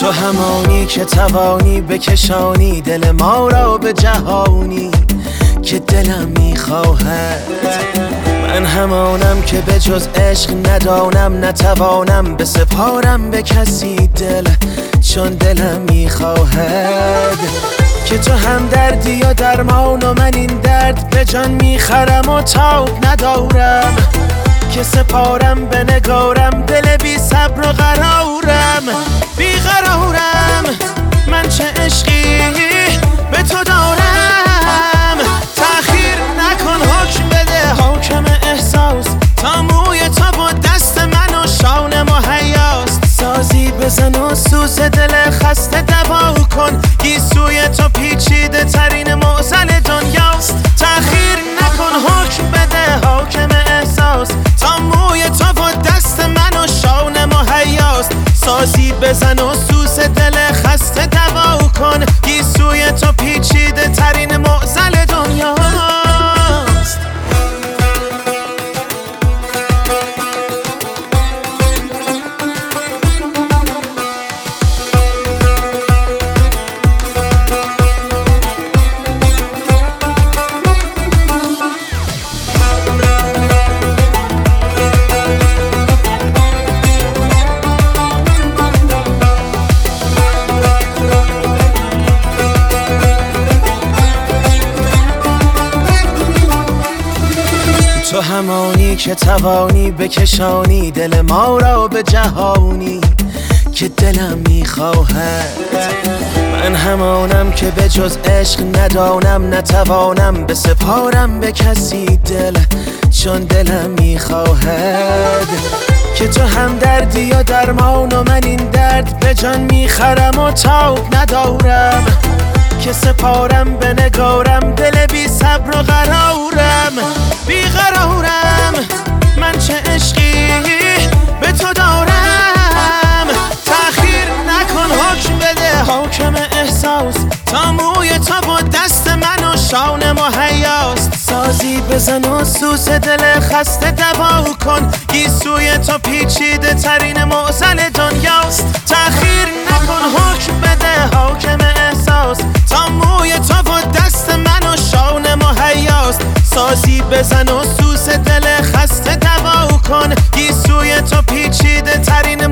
تو همانی که توانی بکشانی دل ما را به جهانی که دلم میخواهد. من همانم که به جز عشق ندانم، نتوانم بسپارم به کسی دل، چون دلم میخواهد. که تو هم دردی و درمان و من این درد به جان میخرم و تاب ندارم، که سپارم به نگارم دل بی صبر و قرارم. بی قرارم من چه عشقی به تو دارم. تأخیر نکن حکم بده حاکم احساس، تا موی تو با دست من و شانه مهیاست. سازی بزن و سوز دل خسته دوا کن، گیسوی تو پیچیده ترین معضل دنیاست. تأخیر نکن حکم بده حاکم احساس، تا موی تو با دست من و شانه مهیاست. سازی بزن و سوز دل خسته دوا کن، گیسوی تو پیچیده ترین معضل دنیاست. تو همانی که توانی بکشانی دل ما را به جهانی که دلم میخواهد. من همانم که به جز عشق ندانم، نتوانم بسپارم به کسی دل، چون دلم میخواهد. که تو هم دردی و درمان و من این درد به جان میخرم و تاب ندارم، که سپارم به نگارم دل بی صبر و قرارم. بی قرارم من چه عشقی به تو دارم. تأخیر نکن حکم بده حاکم احساس، تا موی تو با دست من و شانه مهیاست. سازی بزن و سوز دل خسته دوا کن، گیسوی تو پیچیده ترین معضل دنیاست. تأخیر نکن حکم بده حاکم احساس، تا موی تو با دست من و شانه مهیاست. سازی بزن و سوز دل خسته دوا کن، گیسوی تو پیچیده ترین